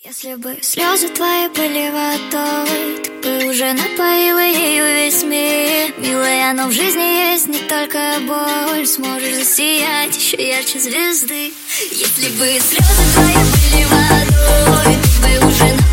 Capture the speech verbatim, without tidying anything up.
Если бы слезы твои были водой, ты бы уже напоила ею весь мир. Милая, но в жизни есть не только боль, сможешь засиять еще ярче звезды. Если бы слезы твои были водой, ты бы уже напоила